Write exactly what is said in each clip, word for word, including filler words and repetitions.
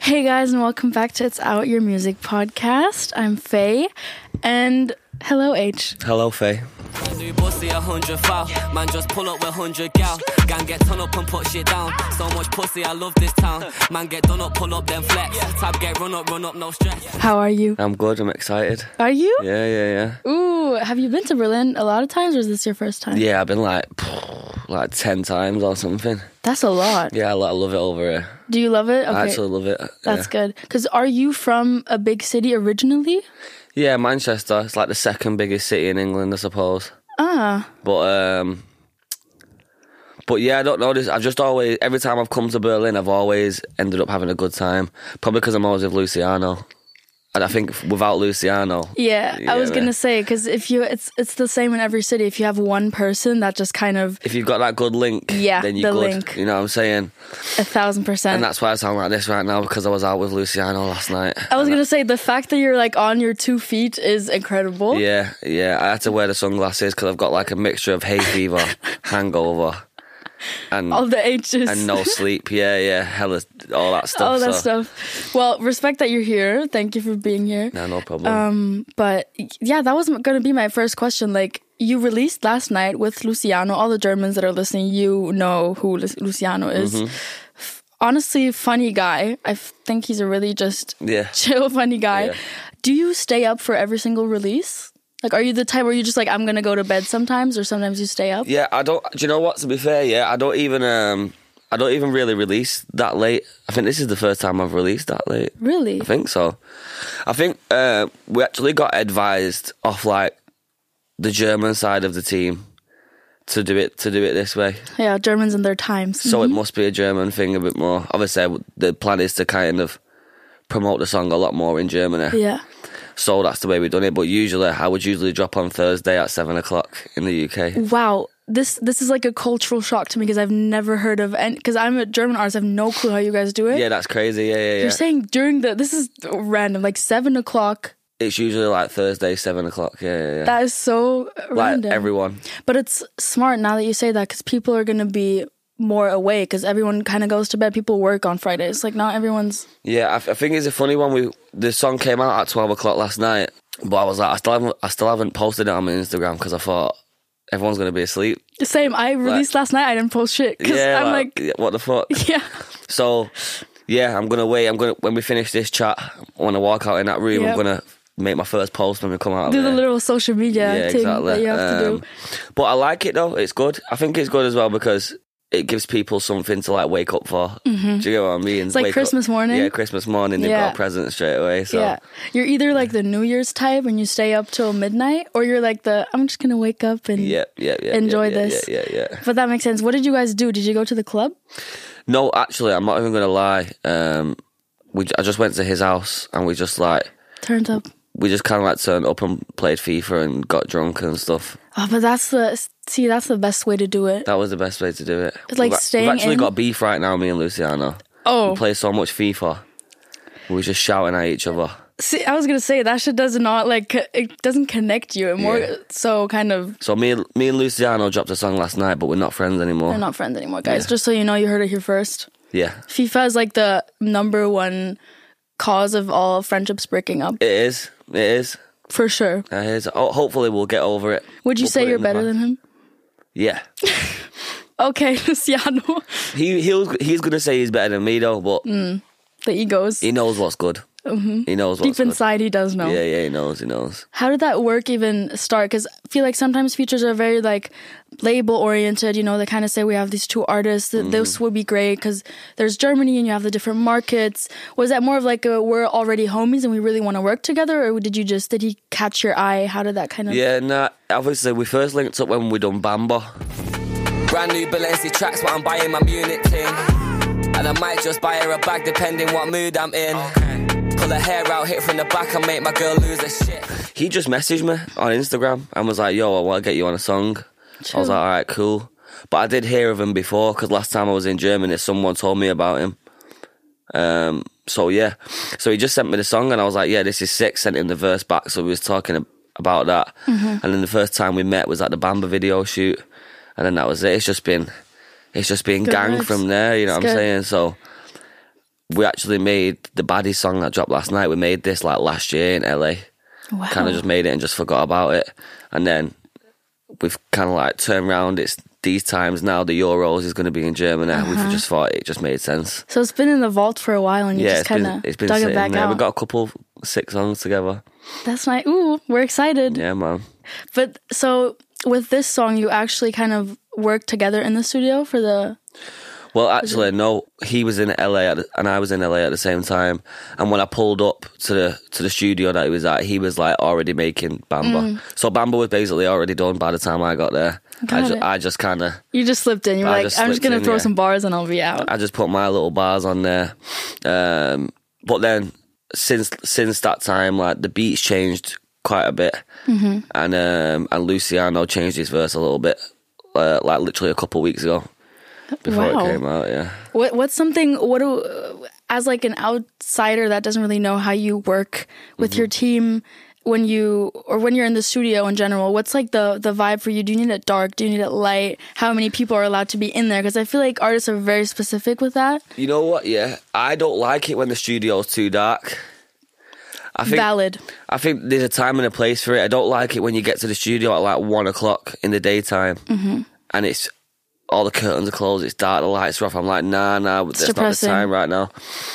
Hey guys, and welcome back to It's Out Your Music podcast. I'm Faye, and hello H. Hello Faye. Man, just pull up with hundred gal. Gang get turn up and put shit down. So much pussy, I love this town. Man, get done up, pull up, then flex. Tab get run up, run up, no stress. How are you? I'm good, I'm excited. Are you? Yeah, yeah, yeah. Ooh, have you been to Berlin a lot of times, or is this your first time? Yeah, I've been like, like ten times or something. That's a lot. Yeah, I lo- I love it over here. Do you love it? Okay. I actually love it. That's yeah. good. Because are you from a big city originally? Yeah, Manchester. It's like the second biggest city in England, I suppose. Ah. But, um... But yeah, I don't know. This, I've just always... Every time I've come to Berlin, I've always ended up having a good time. Probably because I'm always with Luciano. And I think without Luciano... Yeah, I was yeah, going to man. say, because if you... It's it's the same in every city. If you have one person that just kind of... If you've got that good link, Yeah, then you're the good. link. You know what I'm saying? A thousand percent. And that's why I sound like this right now, because I was out with Luciano last night. I was going to say, the fact that you're like on your two feet is incredible. Yeah, yeah. I had to wear the sunglasses because I've got like a mixture of hay fever, hangover, and All the H's. and no sleep. Yeah, yeah. Hella, all that stuff. All that so. stuff. Well, respect that you're here. Thank you for being here. No, no problem. Um, but yeah, that was going to be my first question. Like, you released last night with Luciano. All the Germans that are listening, you know who Lu- Luciano is. Mm-hmm. F- Honestly, funny guy. I f- think he's a really just Yeah. chill, funny guy. Yeah. Do you stay up for every single release? Like, are you the type where you're just like, I'm going to go to bed sometimes, or sometimes you stay up? Yeah, I don't. Do you know what? To be fair, yeah, I don't even. Um, I don't even really release that late. I think this is the first time I've released that late. Really? I think so. I think uh, we actually got advised off like the German side of the team to do it to do it this way. Yeah, Germans and their times. So it must be a German thing a bit more. Obviously, the plan is to kind of promote the song a lot more in Germany. Yeah. So that's the way we've done it. But usually, I would usually drop on Thursday at seven o'clock in the U K. Wow, this this is like a cultural shock to me because I've never heard of, and because I'm a German artist, I have no clue how you guys do it. Yeah, that's crazy. Yeah, yeah, yeah. You're saying during the, this is random, like seven o'clock. It's usually like Thursday, seven o'clock. Yeah, yeah, yeah. That is so Like random. everyone. But it's smart now that you say that because people are going to be more awake because everyone kind of goes to bed. People work on Fridays. Like, not everyone's... Yeah, I, I think it's a funny one. We the song came out at twelve o'clock last night, but I was like, I still haven't, I still haven't posted it on my Instagram because I thought everyone's gonna be asleep. The same. I released last night. I didn't post shit because Yeah, I'm like, like... what the fuck? Yeah. So, yeah, I'm gonna wait. I'm gonna when we finish this chat, when I walk out in that room, Yep. I'm gonna make my first post when we come out. Do of the there. little social media Yeah, thing exactly. that you have to Um, do. But I like it though. It's good. I think it's good as well because it gives people something to like wake up for. Mm-hmm. Do you know what I mean? It's like Wake Christmas up. morning. Yeah, Christmas morning. They've Yeah. got a present straight away. So Yeah. You're either like the New Year's type and you stay up till midnight, or you're like the, I'm just going to wake up and yeah, yeah, yeah. enjoy yeah, yeah, this. Yeah, yeah, yeah. But that makes sense. What did you guys do? Did you go to the club? No, actually, I'm not even gonna lie. Um, we I just went to his house and we just like Turned up. we just kind of like turned up and played FIFA and got drunk and stuff. Oh, but that's the, see, that's the best way to do it. That was the best way to do it. It's like we've, staying We've actually in- got beef right now, me and Luciano. Oh. We play so much FIFA. We're just shouting at each other. See, I was going to say, that shit does not, like, co- it doesn't connect you. It more Yeah. so kind of, So me, and- me and Luciano dropped a song last night, but we're not friends anymore. they're not friends anymore, guys. Yeah. Just so you know, you heard it here first. Yeah, FIFA is like the number one cause of all friendships breaking up. it is. It is. For sure. It is. Oh, hopefully we'll get over it. Would you We'll say put it you're in the better past. than him? Yeah. Okay, Luciano. He he'll, he's gonna say he's better than me though, but The egos. he knows what's good. Mm-hmm. He knows what's Deep good. inside, he does know. Yeah, yeah, he knows, he knows. How did that work even start? Because I feel like sometimes features are very like label oriented. You know, they kind of say we have these two artists. That This would be great because there's Germany and you have the different markets. Was that more of like a, we're already homies and we really want to work together, or did you just did he catch your eye? How did that kind of? Yeah, nah, obviously we first linked up when we done Bamba. Brand new Balenci tracks, but I'm buying my Munich thing. And I might just buy her a bag depending what mood I'm in. Pull her hair out, hit from the back and make my girl lose her shit. He just messaged me on Instagram and was like, yo, I want to get you on a song. I was like, all right, cool. But I did hear of him before because last time I was in Germany, someone told me about him. Um, so yeah, so he just sent me the song and I was like, yeah, this is sick. Sent him the verse back, so we was talking about that. Mm-hmm. And then the first time we met was at the Bamba video shoot, and then that was it. It's just been, it's just been Good gang vibes. from there. You know It's what I'm good. saying? So we actually made the Baddie song that dropped last night. We made this like last year in L A. Wow. Kind of just made it and just forgot about it. And then we've kind of like turned around. It's these times now. The Euros is going to be in Germany. Uh-huh. We've just thought it just made sense. So it's been in the vault for a while, and you yeah, just kind of dug it back there. out. We've got a couple six songs together. That's nice. Ooh, we're excited. Yeah, man. But so with this song, you actually kind of worked together in the studio for the... Well, actually, no. He was in L A at the, and I was in L A at the same time. And when I pulled up to the to the studio that he was at, he was like already making Bamba. Mm. So Bamba was basically already done by the time I got there. Got I, ju- it. I just kind of... You just slipped in. You were like, just I'm just going to throw in, some bars and I'll be out. I just put my little bars on there. Um, but then since since that time, like the beats changed quite a bit. Mm-hmm. And um, and Luciano changed his verse a little bit, uh, like literally a couple of weeks ago. Before wow. it came out, yeah. What what's something what do, as like an outsider that doesn't really know how you work with mm-hmm. your team when you or when you're in the studio in general? What's like the the vibe for you? Do you need it dark? Do you need it light? How many people are allowed to be in there? Because I feel like artists are very specific with that. You know what? Yeah, I don't like it when the studio's too dark. I think, Valid. I think there's a time and a place for it. I don't like it when you get to the studio at like one o'clock in the daytime mm-hmm. and it's all the curtains are closed, it's dark, the lights are off. I'm like, nah, nah, it's that's depressing. Not the time right now.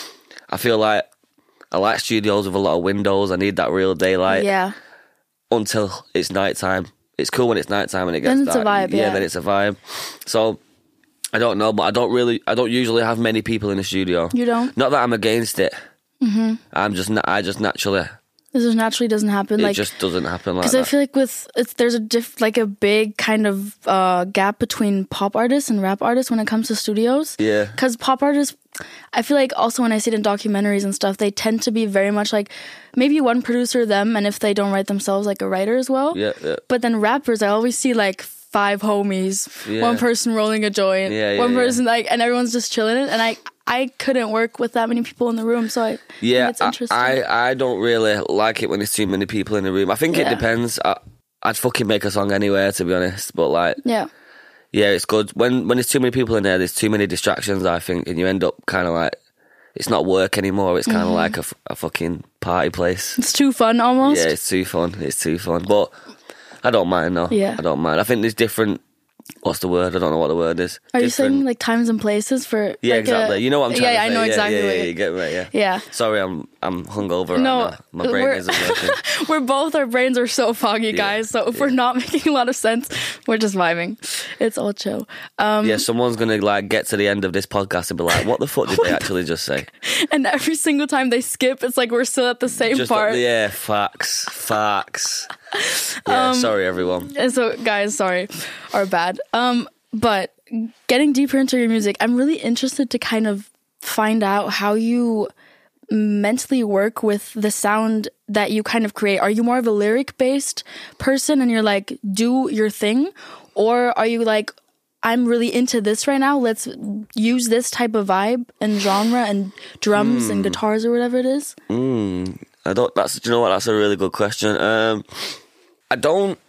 I feel like I like studios with a lot of windows. I need that real daylight. Yeah. Until it's nighttime. It's cool when it's nighttime and it gets then it's dark. a vibe, yeah. Yeah, then it's a vibe. So, I don't know, but I don't really, I don't usually have many people in the studio. You don't? Not that I'm against it. Mm-hmm. I'm just, I just naturally... This just naturally doesn't happen. It like, just doesn't happen like that. Because I feel like with it's there's a diff, like a big kind of uh, gap between pop artists and rap artists when it comes to studios. Yeah. Because pop artists, I feel like also when I see it in documentaries and stuff, they tend to be very much like maybe one producer them, and if they don't write themselves, like a writer as well. Yeah, yeah. But then rappers, I always see like five homies, yeah. one person rolling a joint, yeah, yeah, one person yeah. like, and everyone's just chilling it, and I. I couldn't work with that many people in the room, so I yeah, think it's interesting. I, I don't really like it when there's too many people in the room. I think yeah. it depends. I, I'd fucking make a song anywhere, to be honest. But like, yeah, yeah, it's good when when there's too many people in there. There's too many distractions, I think, and you end up kind of like it's not work anymore. It's kind of mm-hmm. like a, a fucking party place. It's too fun, almost. Yeah, it's too fun. It's too fun, but I don't mind. No, yeah, I don't mind. I think there's different. What's the word? I don't know what the word is. Are Different. you saying like times and places for? Yeah, like exactly. A, you know what I'm trying yeah, to yeah, say. I know yeah, exactly. Yeah, what yeah, you you get me. Yeah. Yeah. Sorry, I'm I'm hungover no, right now. My brain isn't working. We're both our brains are so foggy, guys. Yeah, so if yeah. we're not making a lot of sense, we're just vibing. It's all chill. Um, yeah, someone's gonna like get to the end of this podcast and be like, "What the fuck did they actually just say?" And every single time they skip, it's like we're still at the same just part. Like, yeah, facts, facts. Yeah, um, sorry everyone. And so, guys, sorry, our bad. Um, but. Getting deeper into your music, I'm really interested to kind of find out how you mentally work with the sound that you kind of create. Are you more of a lyric-based person and you're like, do your thing? Or are you like, I'm really into this right now, let's use this type of vibe and genre and drums mm. and guitars or whatever it is? Mm. I don't, that's, do you know what, that's a really good question. Um, I don't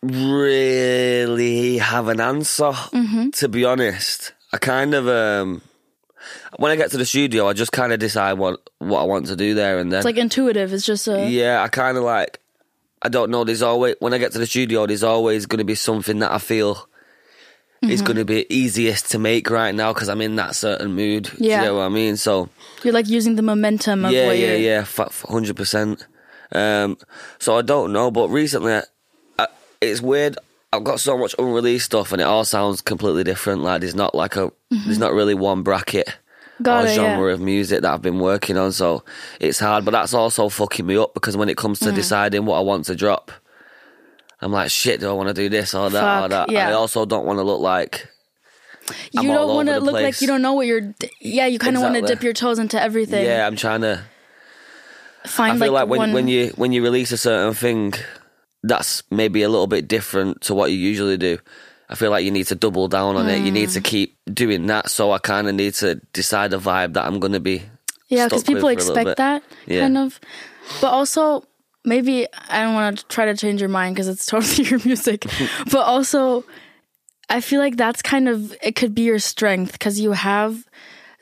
really have an answer, mm-hmm. to be honest. I kind of um when I get to the studio I just kind of decide what what I want to do there and then. It's like intuitive. It's just a yeah I kind of like I don't know, there's always when I get to the studio there's always going to be something that I feel mm-hmm. is going to be easiest to make right now because I'm in that certain mood. Yeah, you know what I mean? So you're like using the momentum of yeah what yeah you're... yeah one hundred percent. um so I don't know, but recently it's weird. I've got so much unreleased stuff, and it all sounds completely different. Like there's not like a, mm-hmm. there's not really one bracket got or it, genre yeah. of music that I've been working on. So it's hard, but that's also fucking me up because when it comes to mm. deciding what I want to drop, I'm like, shit, do I want to do this or that Fuck, or that? yeah. And I also don't want to look like you I'm don't want to look place. like you don't know what you're. Yeah, you kind of exactly. want to dip your toes into everything. Yeah, I'm trying to find. I feel like, like when one... when you when you release a certain thing. That's maybe a little bit different to what you usually do. I feel like you need to double down on mm. it. You need to keep doing that. So I kind of need to decide a vibe that I'm going to be yeah, because people expect that yeah. kind of. But also, maybe I don't want to try to change your mind because it's totally your music. But also, I feel like that's kind of, it could be your strength because you have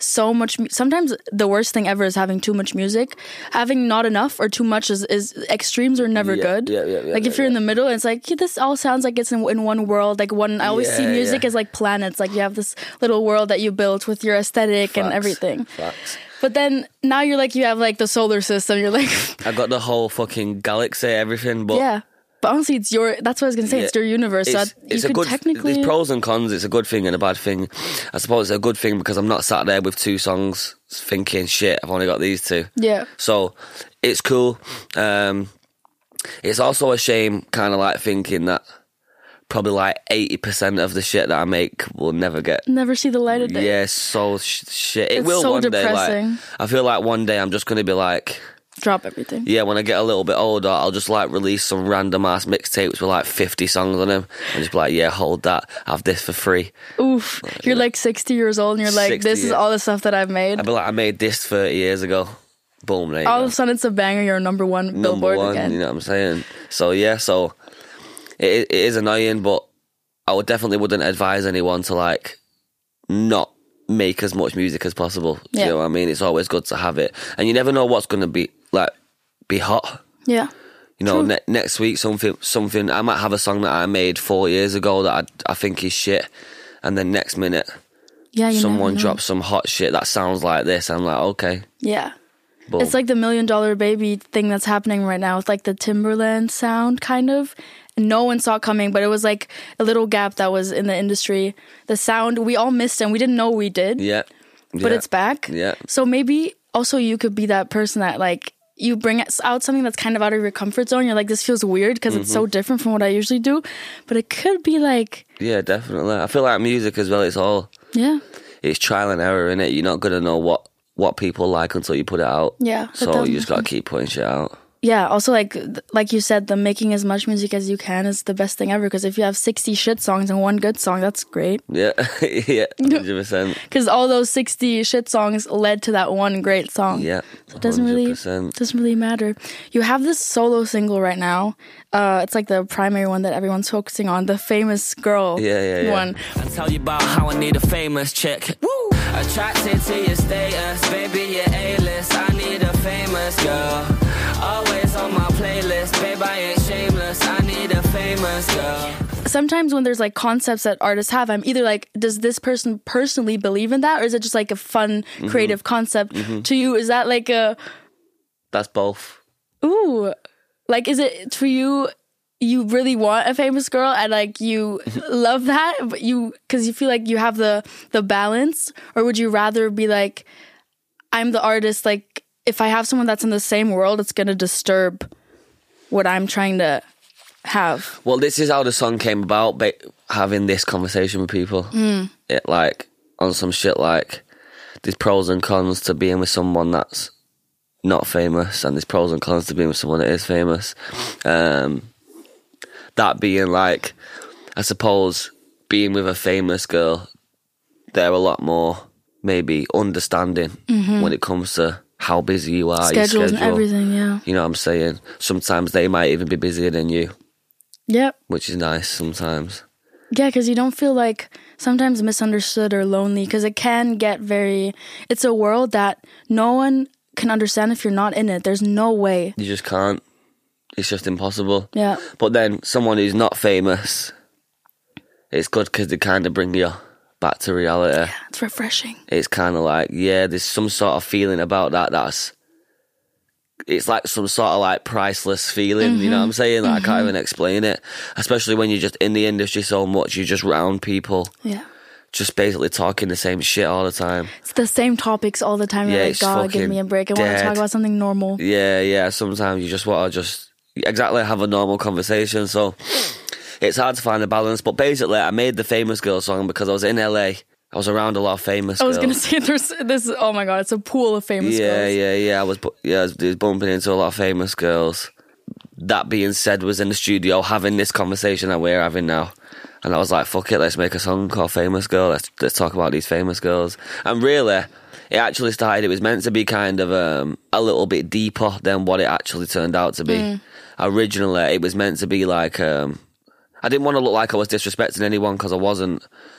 so much. mu- Sometimes the worst thing ever is having too much music. Having not enough or too much is, is extremes are never Yeah, good. yeah, yeah, yeah, like if yeah, you're in yeah. the middle, it's like yeah, this all sounds like it's in, in one world. Like one, I always see Yeah, music yeah. as like planets. Like you have this little world that you built with your aesthetic and Facts, everything. Facts. But then now you're like you have like the solar system. You're like I got the whole fucking galaxy, everything, but yeah. But honestly, it's your. That's what I was gonna say. Yeah. It's your universe. So it's, that it's you a could good. technically. There's pros and cons. It's a good thing and a bad thing. I suppose it's a good thing because I'm not sat there with two songs thinking, shit, I've only got these two. Yeah. So it's cool. Um, it's also a shame, kind of like thinking that probably like eighty percent of the shit that I make will never get. Never see the light of day. Yeah, so sh- shit. It It's will so one day. depressing. Like, I feel like one day I'm just going to be like, Drop everything. yeah, when I get a little bit older, I'll just like release some random ass mixtapes with like fifty songs on them and just be like, yeah, hold that, have this for free. Oof. You're like sixty years old and you're like, sixty, this is yeah. all the stuff that I've made. I'd be like, I made this thirty years ago. Boom, there you All go. of a sudden it's a banger. You're number one Number billboard one, again. you know what I'm saying? So yeah, so it, it is annoying, but I would definitely wouldn't advise anyone to like not make as much music as possible. Do Yeah. you know what I mean? It's always good to have it, and you never know what's going to be like be hot. Yeah. You know, True. ne- next week something something I might have a song that I made four years ago that I, I think is shit, and then next minute Yeah. You someone never know. drops some hot shit that sounds like this. I'm like, okay, Yeah. boom. It's like the Million Dollar Baby thing that's happening right now with like the Timberland sound, kind of. And no one saw it coming, but it was like a little gap that was in the industry. The sound we all missed and we didn't know we did, yeah, but yeah. it's back. Yeah. So maybe also you could be that person that like you bring out something that's kind of out of your comfort zone. You're like, this feels weird because it's Mm-hmm. so different from what I usually do. But it could be like, Yeah, definitely. I feel like music as well. It's all yeah, it's trial and error in it. You're not gonna know what what people like until you put it out. yeah. that So does you make just gotta sense. keep putting shit out. Yeah, also like like you said, the making as much music as you can is the best thing ever. Because if you have sixty shit songs and one good song, that's great. Yeah, yeah, hundred percent. Because all those sixty shit songs led to that one great song. Yeah, So it doesn't really one hundred percent. doesn't really matter. You have this solo single right now. Uh, it's like the primary one that everyone's focusing on, the Famous Girl Yeah, yeah, yeah. one. I tell you about how I need a famous chick. Woo! Attracted to your status, baby, you're A-list. I need a famous girl. Always on my playlist, babe, I ain't shameless. I need a famous girl. Sometimes when there's like concepts that artists have, I'm either like, does this person personally believe in that, or is it just like a fun, Mm-hmm. creative concept to you? Is that like a That's both. ooh, like is it for you? You really want a famous girl and like you love that, but you because you feel like you have the the balance, or would you rather be like, I'm the artist, like if I have someone that's in the same world, it's gonna disturb what I'm trying to have. Well, this is how the song came about. Ba- having this conversation with people, Mm. it like on some shit like there's pros and cons to being with someone that's not famous, and there's pros and cons to being with someone that is famous. Um, that being like, I suppose being with a famous girl, they're a lot more maybe understanding when it comes to how busy you are, your Schedules schedule. and everything, yeah. You know what I'm saying? Sometimes they might even be busier than you, Yep. which is nice sometimes. Yeah, because you don't feel like sometimes misunderstood or lonely, because it can get very, it's a world that no one can understand if you're not in it. There's no way. You just can't. It's just impossible. Yeah. But then someone who's not famous, it's good because they kind of bring you back to reality. It's refreshing. It's kind of like, yeah, there's some sort of feeling about that that's, it's like some sort of like priceless feeling, you know what I'm saying? Like, I can't even explain it. Especially when you're just in the industry so much, you're just round people, Yeah. just basically talking the same shit all the time. It's the same topics all the time. You're Yeah, like, it's God, give fucking me a break. I want to dead. talk about something normal. Yeah, yeah, sometimes you just want to just exactly have a normal conversation. So it's hard to find a balance. But basically, I made the Famous Girl song because I was in L A. I was around a lot of famous I was girls. going to say, there's this, oh my God, it's a pool of famous yeah, girls. yeah, yeah. I was, bu- yeah, I was was bumping into a lot of famous girls. That being said, was in the studio having this conversation that we're having now, and I was like, "Fuck it, let's make a song called Famous Girl. Let's let's talk about these famous girls." And really, it actually started. It was meant to be kind of um, a little bit deeper than what it actually turned out to be. Mm. Originally, it was meant to be like um, I didn't want to look like I was disrespecting anyone because I wasn't.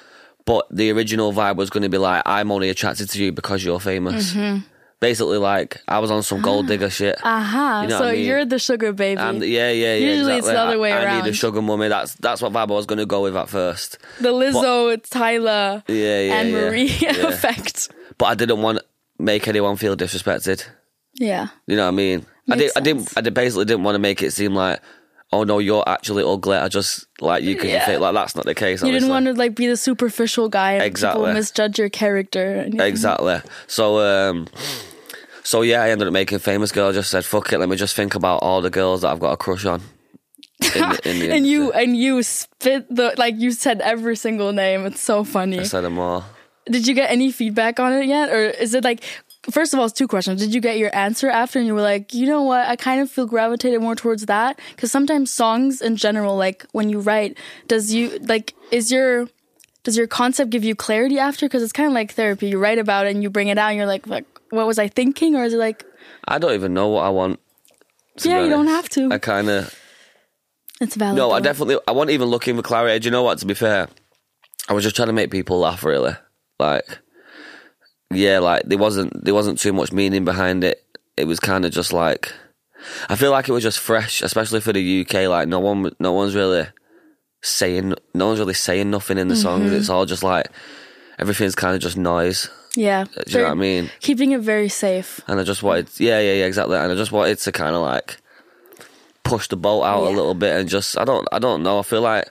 but the original vibe was going to be like, I'm only attracted to you because you're famous. Mm-hmm. Basically, like, I was on some gold digger shit. Aha, You know so what I mean? you're the sugar baby. And yeah, yeah, yeah. Usually it's exactly. the other way I, I around. need a sugar mummy. That's that's what vibe I was going to go with at first. The Lizzo, Tyler, Yeah, yeah, and yeah, Marie yeah. effect. But I didn't want to make anyone feel disrespected. Yeah. You know what I mean? I Makes did. I didn't. sense. I did basically didn't want to make it seem like, oh no, you're actually ugly. I just like you because Yeah. you think like that's not the case. You didn't obviously. want to like be the superficial guy and Exactly. people misjudge your character. And- Exactly. So, um, so yeah, I ended up making Famous Girl. I just said, fuck it, let me just think about all the girls that I've got a crush on. In the, in the and you industry. and you spit the like you said every single name. It's so funny. I said them all. Did you get any feedback on it yet, or is it like? First of all, it's two questions. Did you get your answer after, and you were like, you know what? I kind of feel gravitated more towards that because sometimes songs in general, like when you write, does you like is your does your concept give you clarity after? Because it's kind of like therapy. You write about it and you bring it out, and you're like, like, what was I thinking, or is it like? I don't even know what I want. to Yeah, be you don't honest. have to. I kind of. It's valid. No, I though. definitely. I wasn't even looking for clarity. Do you know what? To be fair, I was just trying to make people laugh. Really, like, yeah, like there wasn't there wasn't too much meaning behind it. It was kind of just like, I feel like it was just fresh, especially for the U K. Like no one, no one's really saying, no one's really saying nothing in the songs. Mm-hmm. It's all just like everything's kind of just noise. Yeah, Do you know what I mean? Keeping it very safe. And I just wanted, yeah, yeah, yeah, exactly. And I just wanted to kind of like push the boat out Yeah. a little bit and just, I don't, I don't know. I feel like,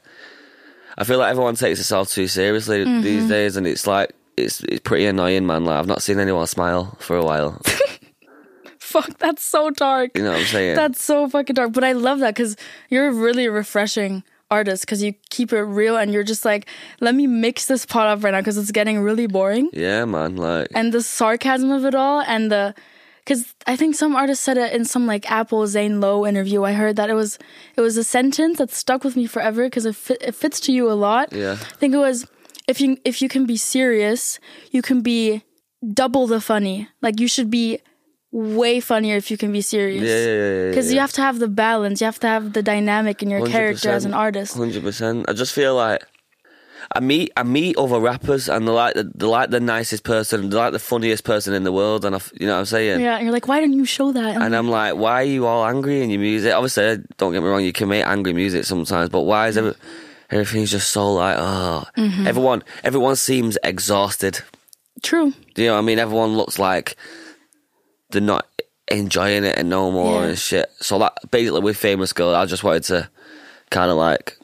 I feel like everyone takes itself too seriously Mm-hmm. these days, and it's like, it's it's pretty annoying, man. Like I've not seen anyone smile for a while. Fuck, that's so dark. You know what I'm saying? That's so fucking dark. But I love that because you're a really refreshing artist because you keep it real and you're just like, let me mix this pot up right now because it's getting really boring. Yeah, man. Like, And the sarcasm of it all and the... Because I think some artist said it in some like Apple Zane Lowe interview. I heard that it was it was a sentence that stuck with me forever because it, fit, it fits to you a lot. yeah, I think it was, if you if you can be serious, you can be double the funny. Like you should be way funnier if you can be serious. yeah, yeah, yeah. Because yeah. you have to have the balance. You have to have the dynamic in your character as an artist. Hundred percent. I just feel like I meet I meet other rappers and they're like the, they're like the nicest person, they're like the funniest person in the world, and I, f- you know what I'm saying. Yeah, and you're like, why didn't you show that? And I'm like, why are you all angry in your music? Obviously, don't get me wrong, you can make angry music sometimes, but why is every, everything's just so like, oh, Mm-hmm. everyone everyone seems exhausted. True. Do you know what I mean? Everyone looks like they're not enjoying it and no more Yeah. and shit. So that basically with Famous Girl, I just wanted to kind of like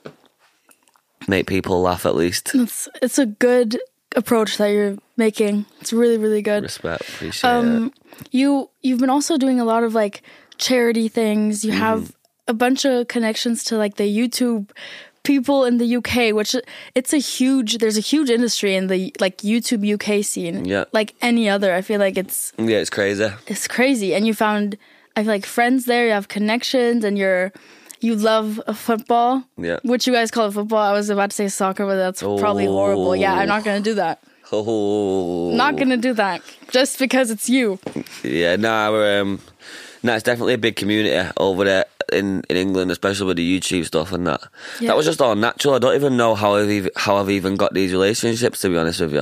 make people laugh at least. It's it's a good approach that you're making. It's really, really good. Respect, appreciate it. Um, you you've been also doing a lot of like charity things. You have Mm-hmm. a bunch of connections to like the YouTube people in the U K, which it's a huge. There's a huge industry in the like YouTube U K scene. Yeah. Like any other, I feel like it's Yeah, it's crazy. it's crazy. And you found I feel like friends there. You have connections, and you're you love a football. Yeah. Which you guys call it football. I was about to say soccer, but that's probably horrible. Yeah, I'm not gonna do that. Oh, Not gonna do that just because it's you. yeah. Nah, we're, um, nah, it's definitely a big community over there in, in England, especially with the YouTube stuff and that. Yeah. That was just all natural. I don't even know how I've even, how I've even got these relationships. To be honest with you,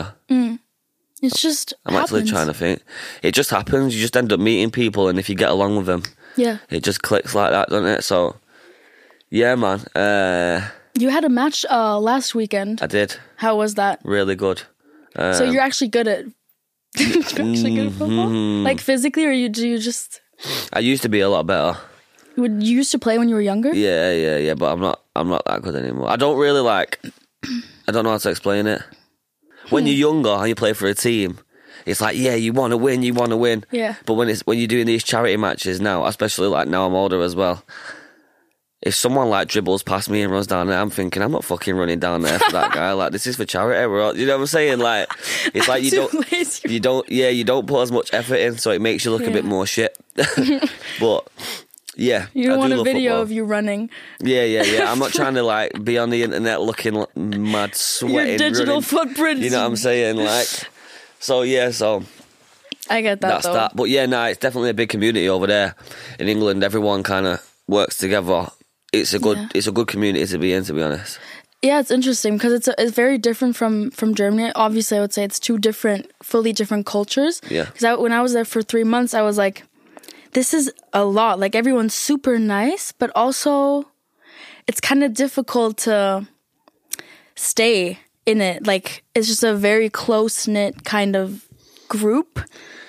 It's just I'm happens. actually trying to think. It just happens. You just end up meeting people, and if you get along with them, Yeah. it just clicks like that, doesn't it? So, yeah, man. Uh, You had a match uh, last weekend. I did How was that? really good. Um, So you're actually good at you're actually good at football? Mm-hmm. Like physically, or you do you just I used to be a lot better. would you used to play when you were younger? Yeah, yeah, yeah. But I'm not. I'm not that good anymore. I don't really like. I don't know how to explain it. When Hmm. you're younger and you play for a team, it's like, yeah, you want to win, you want to win. Yeah. But when it's when you're doing these charity matches now, especially like now I'm older as well. If someone like dribbles past me and runs down there, I'm thinking I'm not fucking running down there for that guy. Like this is for charity. We're all, you know what I'm saying? Like it's like you Too don't, lazy. you don't, yeah, you don't put as much effort in, so it makes you look a Yeah. bit more shit. But yeah, You don't I want do a love video football. of you running. Yeah, yeah, yeah. I'm not trying to like be on the internet looking like mad, sweating, Your digital running. footprint. You know what I'm saying? Like, so yeah, so I get that that's though. that. But yeah, nah, it's definitely a big community over there in England. Everyone kind of works together. It's a good, Yeah. it's a good community to be in, to be honest. Yeah, it's interesting because it's a, it's very different from from Germany. Obviously, I would say it's two different, fully different cultures. Yeah. Because when I was there for three months, I was like, this is a lot. Like, everyone's super nice, but also it's kind of difficult to stay in it. Like, it's just a very close-knit kind of group.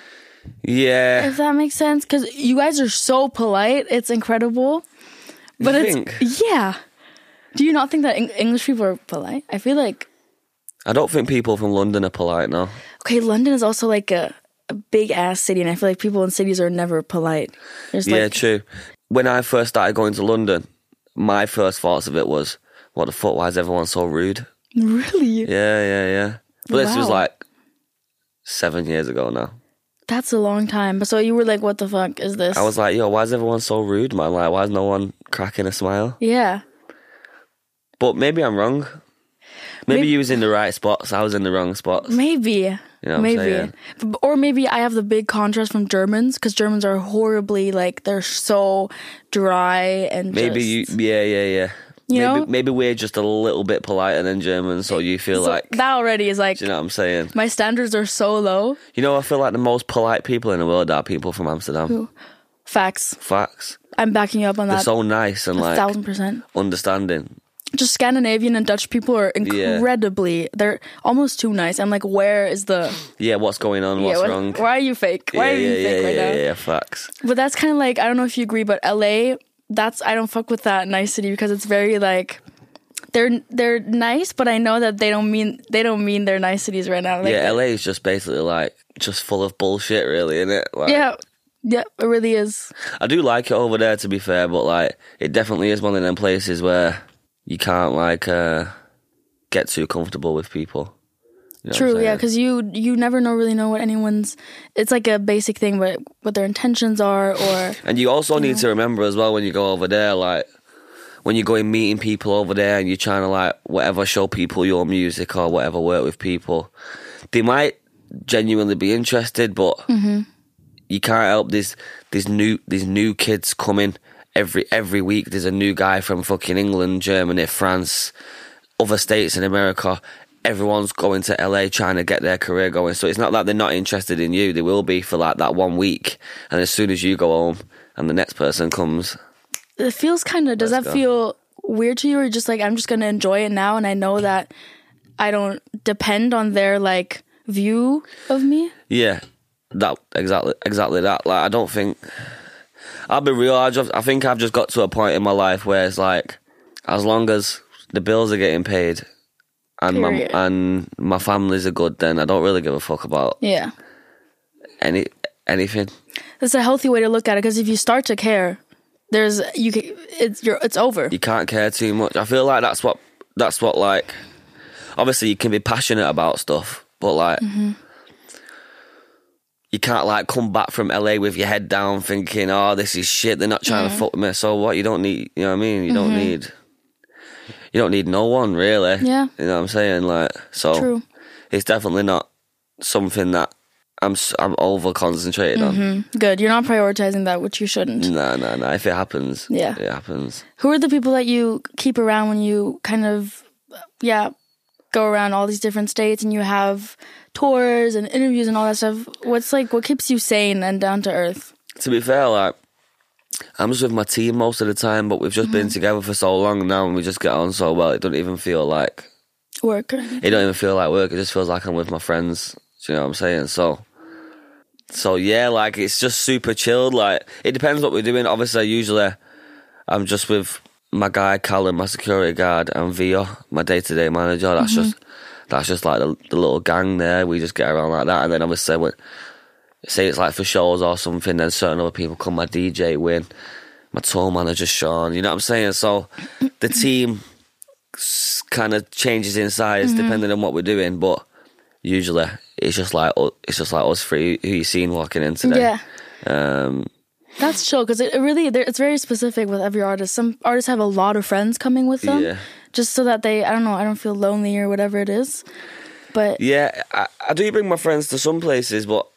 Yeah. If that makes sense. Because you guys are so polite. It's incredible. But You it's, think? yeah. Do you not think that Eng- English people are polite? I feel like... I don't think people from London are polite now. Okay, London is also like a, a big-ass city, and I feel like people in cities are never polite. There's Yeah, like, true. When I first started going to London, my first thoughts of it was, what the fuck, why is everyone so rude? Really? Yeah, yeah, yeah. But this was Wow. like seven years ago now. That's a long time. But so you were like, what the fuck is this? I was like, yo, why is everyone so rude, man? Like, why is no one cracking a smile? Yeah. But maybe I'm wrong. Maybe, Maybe- you was in the right spots. I was in the wrong spots. Maybe. You know what I'm Maybe. saying? B- Or maybe I have the big contrast from Germans, because Germans are horribly, like, they're so dry and Maybe you, just, yeah, yeah, yeah. You maybe, know? maybe we're just a little bit politer than Germans, so you feel So like, that already is like, do you know what I'm saying? my standards are so low. You know, I feel like the most polite people in the world are people from Amsterdam. Facts. Facts. I'm backing you up on They're that. so nice and a like thousand percent. understanding. Just Scandinavian and Dutch people are Yeah. incredibly, they're almost too nice. I'm like, where is the... Yeah, what's going on? What's yeah, what- wrong? Why are you fake? Why yeah, are you yeah, fake yeah, right yeah, now? yeah, yeah, facts. But that's kind of like, I don't know if you agree, but L A, that's, I don't fuck with that nicety, because it's very like, they're they're nice, but I know that they don't mean they don't mean their niceties right now. Like, Yeah, L A is just basically like just full of bullshit, really, isn't it? Like, yeah, yeah, it really is. I do like it over there, to be fair, but like it definitely is one of them places where you can't like uh, get too comfortable with people. You know what I'm True, yeah, saying? because you you never know really know what anyone's. It's like a basic thing, but what their intentions are, or And you also need to remember as well when you go over there, like when you're going meeting people over there and you're trying to like whatever show people your music or whatever work with people, they might genuinely be interested, but Mm-hmm. you can't help this. These new these new kids coming every every week. There's a new guy from fucking England, Germany, France, other states in America. Everyone's going to L A trying to get their career going. So it's not that they're not interested in you. They will be for like that one week. And as soon as you go home and the next person comes, it feels kind of. Does Let's that go. feel weird to you, or just like I'm just gonna enjoy it now, and I know that I don't depend on their like view of me? yeah, that exactly exactly that. Like I don't think I'll be real. I just I think I've just got to a point in my life where it's like as long as the bills are getting paid and my Period. and my families are good, then I don't really give a fuck about Yeah, any anything. it's a healthy way to look at it, because if you start to care, there's you can, it's you're it's over. You can't care too much. I feel like that's what that's what like. Obviously, you can be passionate about stuff, but like. Mm-hmm. You can't like come back from L A with your head down thinking, oh, this is shit. They're not trying Mm-hmm. to fuck with me. So what? You don't need, you know what I mean? You don't need, you don't need no one really. Yeah. You know what I'm saying? Like, so True. it's definitely not something that I'm s- I'm over concentrated on. Mm, good. You're not prioritizing that, which you shouldn't. Nah, nah, nah. If it happens, Yeah. it happens. Who are the people that you keep around when you kind of, yeah, go around all these different states and you have tours and interviews and all that stuff? What's like, what keeps you sane and down to earth? To be fair, like, I'm just with my team most of the time, but we've just been together for so long now and we just get on so well. It doesn't even feel like, Work. it don't even feel like work. It just feels like I'm with my friends. Do you know what I'm saying? So, so yeah, like, it's just super chilled. Like, it depends what we're doing. Obviously, usually, I'm just with my guy, Callum, my security guard, and Vio, my day-to-day manager. That's just, that's just like the, the little gang there. We just get around like that. And then obviously, when, say it's like for shows or something, then certain other people come, my D J, Win, my tour manager, Sean, you know what I'm saying? So, the team kind of changes in size depending on what we're doing, but usually, it's just like, it's just like us three who you seen walking in today. Yeah. Um, That's chill, because it, it really, there- it's very specific with every artist. Some artists have a lot of friends coming with them, Yeah. just so that they, I don't know, I don't feel lonely or whatever it is. But Yeah, I, I do bring my friends to some places, but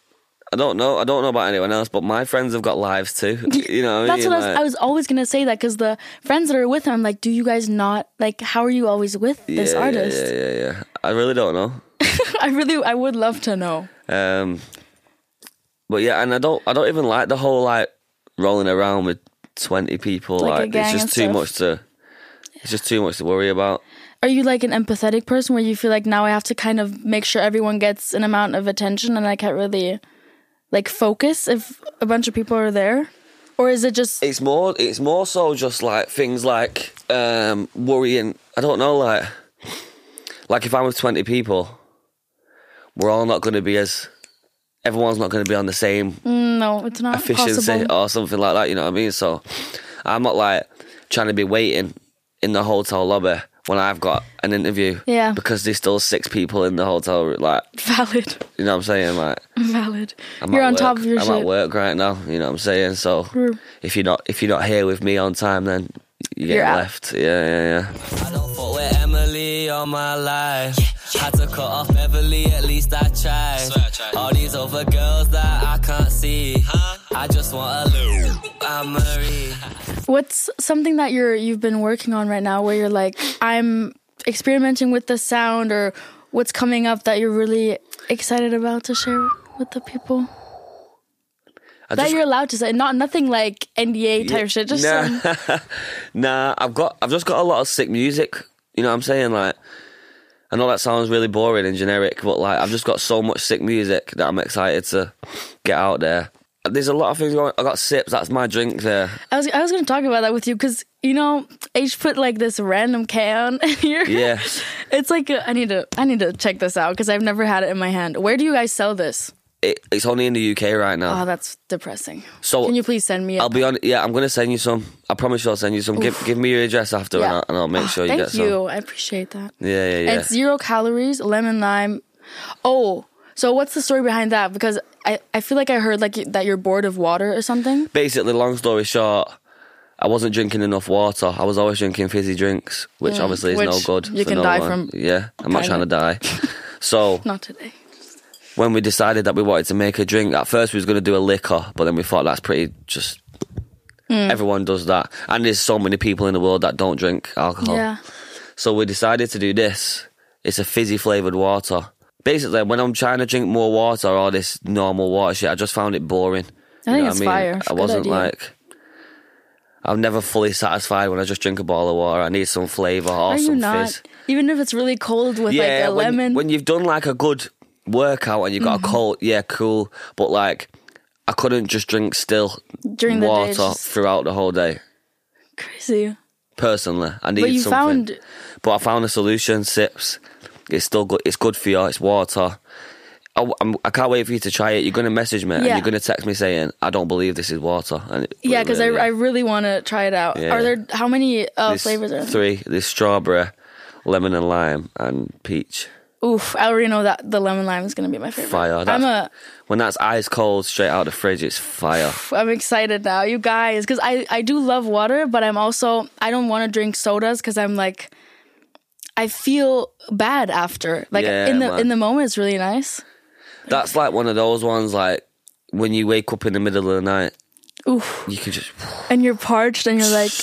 I don't know. I don't know about anyone else, but my friends have got lives too. You know, what that's I mean? what I was, I was always gonna say that because the friends that are with him, I'm like, do you guys not like? How are you always with this yeah, artist? Yeah, yeah, yeah, yeah. I really don't know. I really, I would love to know. Um, but yeah, and I don't, I don't even like the whole like rolling around with twenty people. Like a Like, gang it's and just too stuff. much to. It's just too much to worry about. Are you like an empathetic person where you feel like now I have to kind of make sure everyone gets an amount of attention and I can't really like focus if a bunch of people are there? Or is it just It's more, it's more so just like things like um, worrying. I don't know, like, like if I'm with twenty people, we're all not going to be as. Everyone's not going to be on the same mm, no, it's not efficiency possible. or something like that. You know what I mean? So I'm not like trying to be waiting in the hotel lobby when I've got an interview. Yeah. Because there's still six people in the hotel room. Like, Valid. you know what I'm saying? Like, Valid. I'm You're at on work. top of your I'm shit. at work right now. You know what I'm saying? So True. if you're not if you're not here with me on time, then you get You're out. left. Yeah, yeah, yeah. I don't fuck with Emily all my life. Had to cut off Beverly, at least I tried. All these other girls that I can't see. I just want a little I'm Marie. What's something that you're you've been working on right now where you're like, I'm experimenting with the sound, or what's coming up that you're really excited about to share with the people? I That just- you're allowed to say, not nothing like N D A type shit. Just nah, some, nah. I've got I've just got a lot of sick music. You know what I'm saying? Like, I know that sounds really boring and generic, but like I've just got so much sick music that I'm excited to get out there. There's a lot of things going. I got Sips. That's my drink there. I was I was going to talk about that with you because you know H put like this random can here. Yeah. It's like a, I need to I need to check this out because I've never had it in my hand. Where do you guys sell this? It, it's only in the U K right now. Oh, that's depressing. So Can you please send me? I'll it? be on. Yeah, I'm gonna send you some. I promise you, I'll send you some. Give, give me your address after, and, Yeah. I'll, and I'll make Oh, sure you thank get some. you. I appreciate that. Yeah, yeah, yeah. And it's zero calories, lemon lime. Oh, so what's the story behind that? Because I, I feel like I heard like that you're bored of water or something. Basically, long story short, I wasn't drinking enough water. I was always drinking fizzy drinks, which obviously is which no good. you for can no die one. from, Yeah, I'm not trying to die. So Not today. when we decided that we wanted to make a drink, at first we was going to do a liquor, but then we thought that's pretty just. Hmm. Everyone does that, and there's so many people in the world that don't drink alcohol. Yeah. So we decided to do this. It's a fizzy flavoured water. Basically, when I'm trying to drink more water or this normal water shit, I just found it boring. I You think know it's what I mean? fire. It's a I good wasn't idea. like... I'm never fully satisfied when I just drink a bottle of water. I need some flavour or Are you some not? fizz. Even if it's really cold with like Yeah, a when, lemon. when you've done like a good workout and you've got Mm-hmm. a cold, yeah, cool. But like, I couldn't just drink still During the day, water it's just- throughout the whole day. Crazy. Personally, I need But you something. found But I found a solution. Sips. It's still good. It's good for you. It's water. I, I'm, I can't wait for you to try it. You're gonna message me and Yeah. you're gonna text me saying, "I don't believe this is water." And it, yeah, because I, really- I really want to try it out. Yeah. Are there how many uh, there's flavors are there? Three. There's strawberry, lemon and lime, and peach. Oof, I already know that the lemon lime is gonna be my favorite. Fire. I'm That's- a When that's ice cold, straight out the fridge, it's fire. I'm excited now, you guys, because I, I do love water, but I'm also I don't want to drink sodas because I'm like I feel bad after. Like Yeah, in the man. in the moment, it's really nice. That's like one of those ones, like when you wake up in the middle of the night, Oof, you can just. and you're parched, and you're like,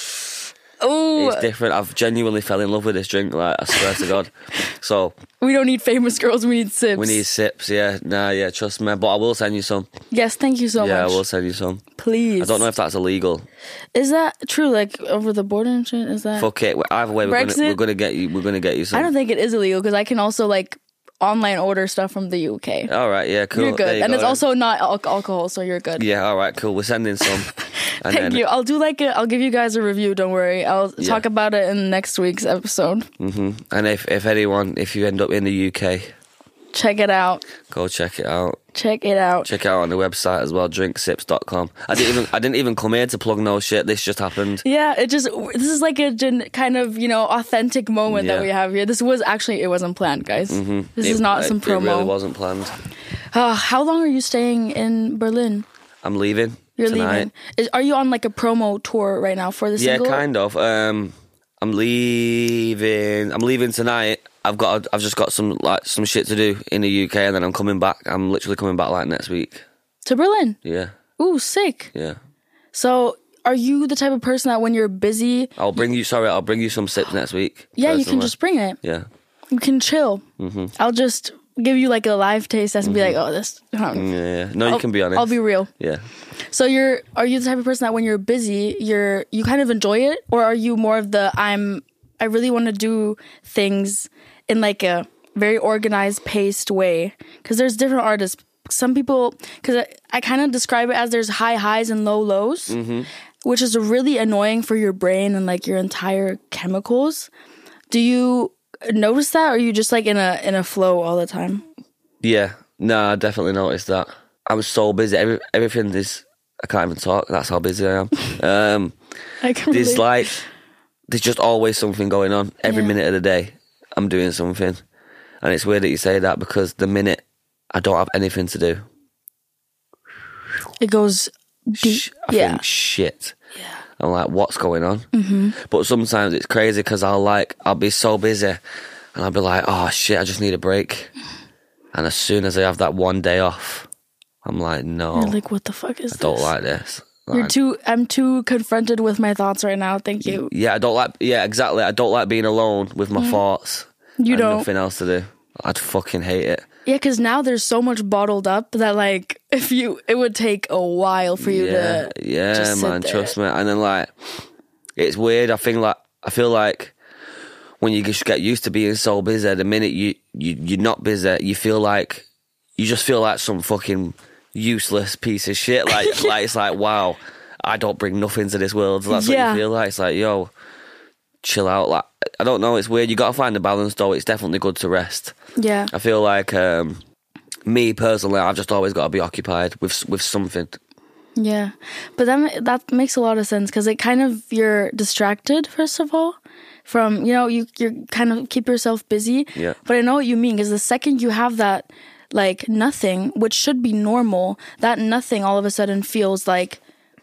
oh, It's different. I've genuinely fell in love with this drink. Like I swear to God. So we don't need famous girls, we need sips. we need sips. Yeah, nah, yeah. Trust me. But I will send you some. Yes, thank you so yeah, much. I will send you some. Please. I don't know if that's illegal. Is that true? Like over the border and shit? Is that? Fuck it. Either way, we're gonna, Brexit? we're gonna get you. We're gonna get you some. I don't think it is illegal because I can also like online order stuff from the U K. All right. Yeah. Cool. You're good, There you and go, it's then. also not al- alcohol, so you're good. Yeah. All right. Cool. We're sending some. And Thank then, you. I'll do like a, I'll give you guys a review. Don't worry. I'll Yeah. talk about it in next week's episode. hmm And if if anyone, if you end up in the U K, Check it out. go check it out. Check it out. Check it out on the website as well, drink sips dot com. I didn't even I didn't even come here to plug no shit. This just happened. Yeah, it just this is like a gen, kind of you know authentic moment Yeah. that we have here. This was actually it wasn't planned, guys. Mm-hmm. This is not it, some It promo. really wasn't planned. Uh, how long are you staying in Berlin? I'm leaving You're tonight. leaving. Is, are you on like a promo tour right now for the Yeah, single? kind of. Um, I'm leaving. I'm leaving tonight. I've got. I've just got some like some shit to do in the U K, and then I'm coming back. I'm literally coming back like next week. To Berlin? Yeah. Ooh, sick. Yeah. So, are you the type of person that when you're busy... I'll bring you... Sorry, I'll bring you some sips next week. Yeah, you can just bring it. Yeah. You can chill. Mm-hmm. I'll just give you like a live taste and mm-hmm. be like, oh, this... Yeah, yeah. No, I'll, you can be honest. I'll be real. Yeah. So, you're... Are you the type of person that when you're busy, you're you kind of enjoy it? Or are you more of the, I'm... I really want to do things in like a very organized, paced way? Because there's different artists... Some people, because I, I kind of describe it as there's high highs and low lows, mm-hmm. which is really annoying for your brain and like your entire chemicals. Do you notice that, or are you just like in a in a flow all the time? Yeah, no, I definitely noticed that. I was so busy. Every, everything is, I can't even talk. That's how busy I am. Um, I can there's relate. like, there's just always something going on. Every Yeah. minute of the day, I'm doing something. And it's weird that you say that because the minute I don't have anything to do, it goes deep. sh- I yeah. think shit. Yeah. I'm like, what's going on? Mm-hmm. But sometimes it's crazy because I'll like, I'll be so busy and I'll be like, oh shit, I just need a break. And as soon as I have that one day off, I'm like, no, You're like, what the fuck is I don't this? like this. You're Like, too. I'm too confronted with my thoughts right now. Thank you. yeah, I don't like, yeah, exactly. I don't like being alone with my thoughts. You and don't. nothing else to do. I'd fucking hate it. Yeah, because now there's so much bottled up that like if you, it would take a while for you yeah, to. yeah, just sit man, there. trust me. And then like, it's weird. I think like, I feel like when you just get used to being so busy, the minute you, you you're not busy, you feel like you just feel like some fucking useless piece of shit. Like, like it's like, wow, I don't bring nothing to this world. That's Yeah. what you feel like. It's like, yo, chill out. Like, I don't know. It's weird. You got to find a balance, though. It's definitely good to rest. Yeah. I feel like um, me personally, I've just always got to be occupied with with something. Yeah, but that that makes a lot of sense because it kind of you're distracted first of all from you know you you kind of keep yourself busy. Yeah. But I know what you mean because the second you have that like nothing, which should be normal, that nothing all of a sudden feels like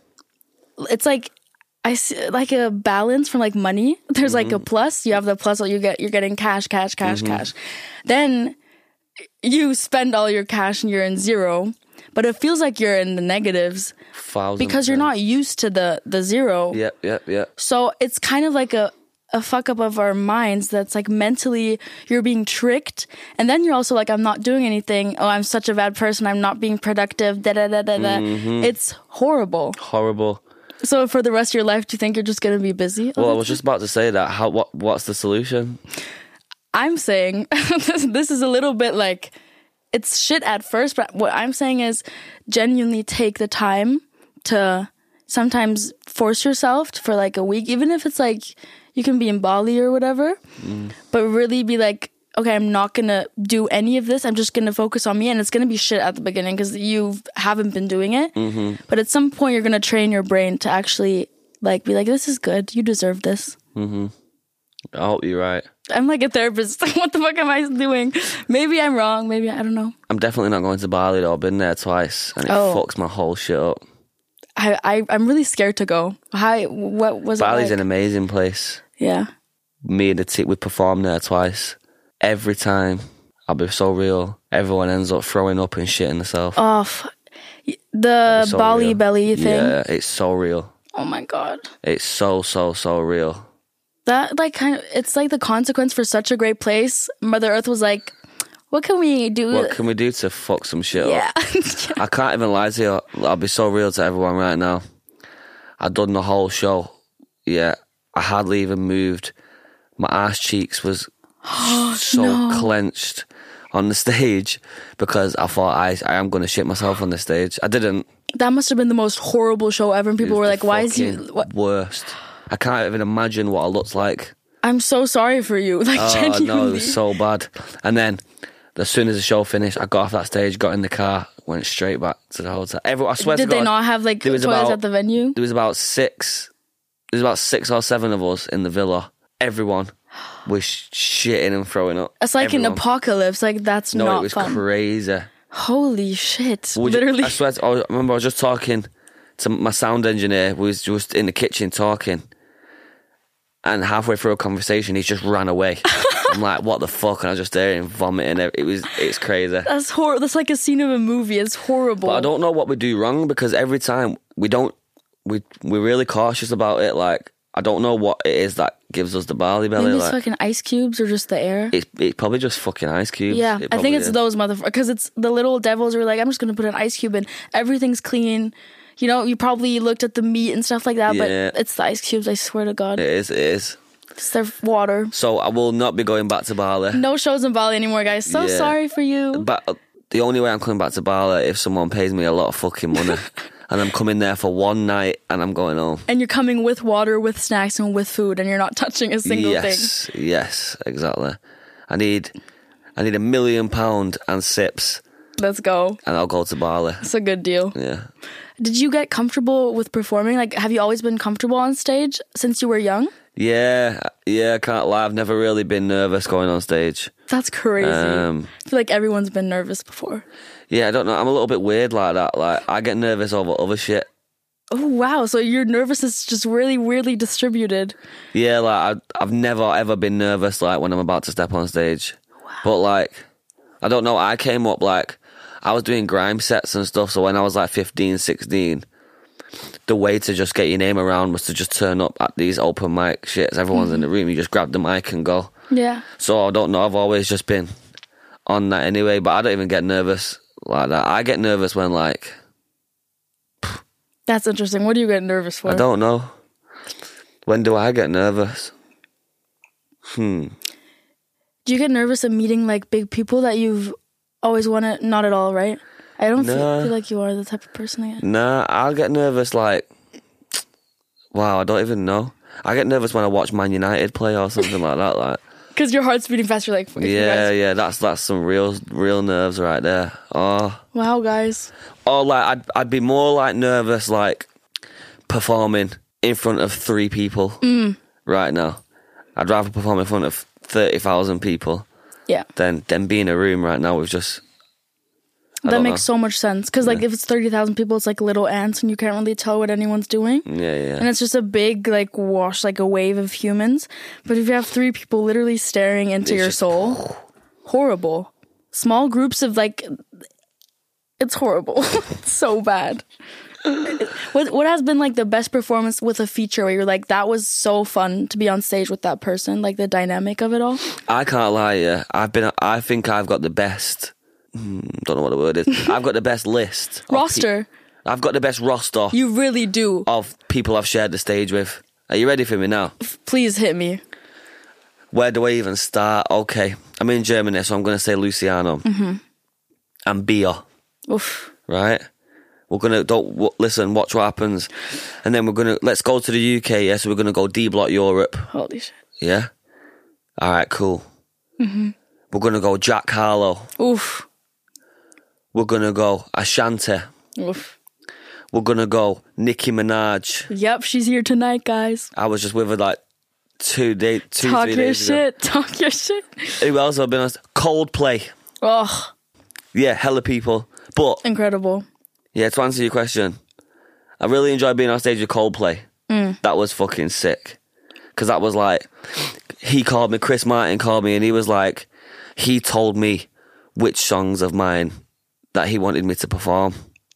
it's like I see, like a balance from like money. There's like a plus. You have the plus. You get you're getting cash, cash, cash, Mm-hmm. cash. Then you spend all your cash and you're in zero. But it feels like you're in the negatives Thousand because you're percent. not used to the, the zero. Yep, yep, yep. So it's kind of like a, a fuck up of our minds that's like mentally you're being tricked. And then you're also like, I'm not doing anything. Oh, I'm such a bad person. I'm not being productive. Da, da, da, da, da. Mm-hmm. It's horrible. Horrible. So for the rest of your life, do you think you're just going to be busy? Well, I was just about to say that. How? What? What's the solution? I'm saying this is a little bit like it's shit at first, but what I'm saying is genuinely take the time to sometimes force yourself for like a week, even if it's like you can be in Bali or whatever, mm. but really be like, okay, I'm not gonna do any of this. I'm just gonna focus on me, and it's gonna be shit at the beginning because you haven't been doing it. Mm-hmm. But at some point, you're gonna train your brain to actually like be like, this is good. You deserve this. Mm-hmm. I hope you're right. I'm like a therapist. What the fuck am I doing? Maybe I'm wrong. Maybe I don't know. I'm definitely not going to Bali though. I've been there twice and it Oh. fucks my whole shit up. I, I I'm really scared to go. Hi, what was Bali's it an like? amazing place. Yeah. Me and the team, we performed there twice. Every time, I'll be so real, everyone ends up throwing up and shitting themselves. Oh, f- the So Bali real. belly thing. Yeah, it's so real. Oh my god. It's so, so, so real. That like kind of it's like the consequence for such a great place. Mother Earth was like, what can we do? What can we do to fuck some shit yeah. up? I can't even lie to you. I'll be so real to everyone right now. I've done the whole show. Yeah, I hardly even moved. My ass cheeks was so No. clenched on the stage because I thought I I am going to shit myself on the stage. I didn't. That must have been the most horrible show ever. And It people was were the like, why is he fucking what? worst? I can't even imagine what I looked like. I'm so sorry for you. Like Oh genuinely. no, it was so bad. And then, as soon as the show finished, I got off that stage, got in the car, went straight back to the hotel. Everyone, I swear Did to God, they not have like there was toilets about- at the venue? there was about six. There was about six or seven of us in the villa. Everyone was shitting and throwing up. It's like Everyone. an apocalypse. Like that's No, not it was fun. crazy. Holy shit! Would you- Literally. I swear. To, I remember I was just talking to my sound engineer. We was just in the kitchen talking, And halfway through a conversation, he's just ran away. I'm like, what the fuck? And I was just there and vomiting. It was, it's crazy. That's hor- That's like a scene of a movie. It's horrible. But I don't know what we do wrong, because every time we don't, we, we're really cautious about it. Like, I don't know what it is that gives us the barley belly. Maybe it's like, fucking ice cubes or just the air. It's, it's probably just fucking ice cubes. Yeah, It I think it's is. those motherfuckers. Because it's the little devils who are like, I'm just going to put an ice cube in. Everything's clean. You know, you probably looked at the meat and stuff like that, Yeah. but it's the ice cubes, I swear to God. It is, it is. It's their water. So I will not be going back to Bali. No shows in Bali anymore, guys. So Yeah. sorry for you. But the only way I'm coming back to Bali if someone pays me a lot of fucking money. And I'm coming there for one night and I'm going home. And you're coming with water, with snacks, and with food, and you're not touching a single yes, thing. Yes, exactly. I need I need a million pound and sips Let's go. and I'll go to Bali. It's a good deal. Yeah. Did you get comfortable with performing? Like, have you always been comfortable on stage since you were young? Yeah, yeah, I can't lie. I've never really been nervous going on stage. That's crazy. Um, I feel like everyone's been nervous before. Yeah, I don't know. I'm a little bit weird like that. Like, I get nervous over other shit. Oh, wow. So your nervousness is just really weirdly distributed. Yeah, like, I, I've never, ever been nervous, like, when I'm about to step on stage. Wow. But, like, I don't know. I came up, like, I was doing grime sets and stuff. So when I was, like, fifteen, sixteen, the way to just get your name around was to just turn up at these open mic shits. Everyone's mm-hmm. in the room. You just grab the mic and go. Yeah. So I don't know. I've always just been on that anyway. But I don't even get nervous like that. I get nervous when, like... That's interesting. What do you get nervous for? I don't know. When do I get nervous? Hmm. Do you get nervous at meeting, like, big people that you've always wanted? Not at all, right? I don't nah. feel, feel like you are the type of person I get. Nah, I'll get nervous, like... Wow, I don't even know. I get nervous when I watch Man United play or something like that, like... Because your heart's beating fast, you're like... Yeah, yeah, that's that's some real real nerves right there. Oh. Wow, guys. Or, like, I'd, I'd be more, like, nervous, like, performing in front of three people mm. right now. I'd rather perform in front of thirty thousand people yeah. than, than be in a room right now with just... I that makes know. so much sense. Because, like, yeah. if it's thirty thousand people, it's like little ants and you can't really tell what anyone's doing. Yeah, yeah. And it's just a big, like, wash, like a wave of humans. But if you have three people literally staring into it's your just... soul, horrible. Small groups of, like... It's horrible. It's so bad. What what has been, like, the best performance with a feature where you're like, that was so fun to be on stage with that person, like the dynamic of it all? I can't lie, yeah. I've been. I think I've got the best. Hmm, don't know what the word is. I've got the best list. Roster. Pe- I've got the best roster. You really do. Of people I've shared the stage with. Are you ready for me now? Please hit me. Where do I even start? Okay, I'm in Germany, so I'm going to say Luciano mm-hmm. and Beer. Oof. Right. We're gonna don't w- listen, watch what happens, and then we're gonna let's go to the U K. Yeah, so we're gonna go D Block Europe. Holy shit! Yeah. All right, cool. Mm-hmm. We're gonna go Jack Harlow. Oof. We're gonna go Ashanti. Oof. We're gonna go Nicki Minaj. Yep, she's here tonight, guys. I was just with her like two days, two Talk three your days shit. ago. Talk your shit. Who else have I been on? Coldplay. Oh. Yeah, hella people. But incredible. Yeah, to answer your question, I really enjoyed being on stage with Coldplay. Mm. That was fucking sick. Because that was like, he called me, Chris Martin called me, and he was like, he told me which songs of mine that he wanted me to perform.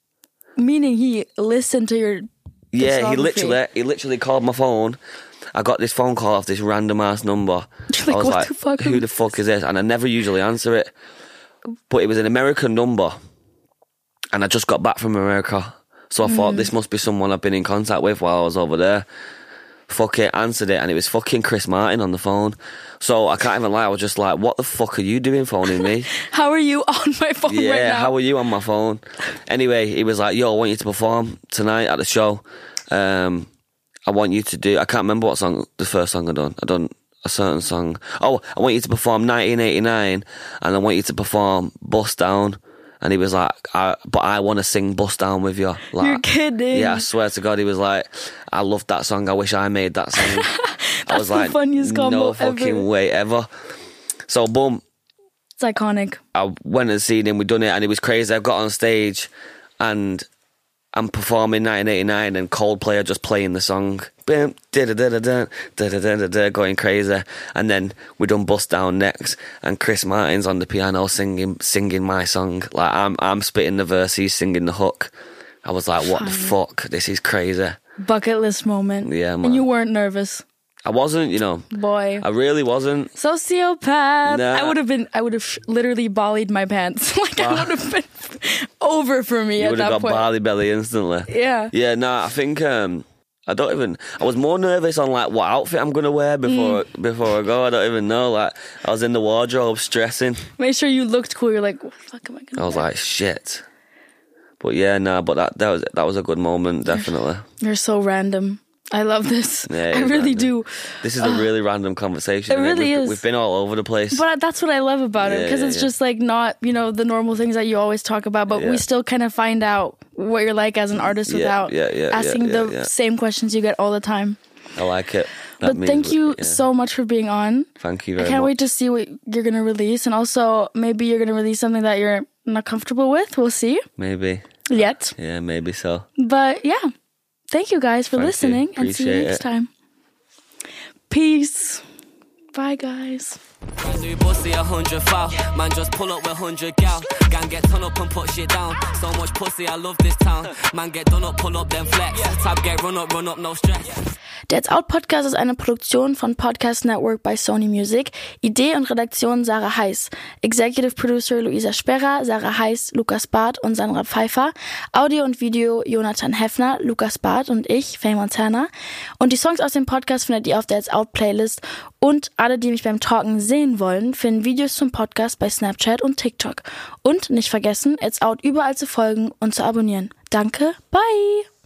Meaning he listened to your Yeah, he literally, he literally called my phone. I got this phone call off this random ass number. Like, I was what like, the fuck? who the fuck is this? And I never usually answer it. But it was an American number. And I just got back from America. So I mm. thought, this must be someone I've been in contact with while I was over there. Fuck it, answered it, and it was fucking Chris Martin on the phone. So I can't even lie, I was just like, what the fuck are you doing phoning me? How are you on my phone yeah, right now? Yeah, how are you on my phone? Anyway, he was like, yo, I want you to perform tonight at the show. Um, I want you to do, I can't remember what song, the first song I done. I done a certain song. Oh, I want you to perform nineteen eighty-nine, and I want you to perform Bust Down. And he was like, I, but I want to sing Bust Down with you. Like, you're kidding. Yeah, I swear to God, he was like, I loved that song. I wish I made that song. That's I was the like, funniest combo no fucking ever. way ever. So, boom. It's iconic. I went and seen him. We done it, and it was crazy. I got on stage, and I'm performing nineteen eighty-nine and Coldplay are just playing the song, boom, da-da-da-da-da, da-da-da-da-da, going crazy. And then we done Bust Down next, and Chris Martin's on the piano singing singing my song. Like, I'm I'm spitting the verse, he's singing the hook. I was like, what Fine. the fuck? This is crazy. Bucket list moment. Yeah, man. And you weren't nervous. I wasn't, you know. Boy. I really wasn't. Sociopath. Nah. I would have been, I would have sh- literally bollied my pants. Like, I would have been over for me you at that point. You would have got barley belly instantly. Yeah. Yeah, no, nah, I think, um, I don't even, I was more nervous on, like, what outfit I'm going to wear before mm. before I go. I don't even know. Like, I was in the wardrobe stressing. Make sure you looked cool. You're like, what the fuck am I going to wear? I was like, shit. But yeah, no, nah, but that, that was that was a good moment, definitely. You're so random. I love this. Yeah, I really random. do. This is a really uh, random conversation. It really it? We've, is. We've been all over the place. But that's what I love about it, because yeah, yeah, it's yeah. just like not, you know, the normal things that you always talk about, but yeah. we still kind of find out what you're like as an artist without yeah, yeah, yeah, asking yeah, yeah, the yeah. same questions you get all the time. I like it. That but thank you yeah. so much for being on. Thank you very much. I can't much. wait to see what you're going to release. And also, maybe you're going to release something that you're not comfortable with. We'll see. Maybe. Yet. Yeah, maybe so. But yeah. Thank you guys for Thank listening, you. and see you next it. time. Peace. Bye, guys. Brand new pussy, a hundred foul. Man, just pull up with hundred gal. Gang get turn up and put shit down. So much pussy, I love this town. Man, get done up, pull up, then flex. Tab get run up, run up, no stress. Der It's Out Podcast ist eine Produktion von Podcast Network bei Sony Music. Idee und Redaktion Sarah Heiß. Executive Producer Luisa Sperrer, Sarah Heiß, Lukas Barth und Sandra Pfeiffer. Audio und Video Jonathan Heffner, Lukas Barth und ich, Faye Montana. Und die Songs aus dem Podcast findet ihr auf der It's Out Playlist. Und alle, die mich beim Talken sehen wollen, finden Videos zum Podcast bei Snapchat und TikTok. Und nicht vergessen, It's Out überall zu folgen und zu abonnieren. Danke, bye!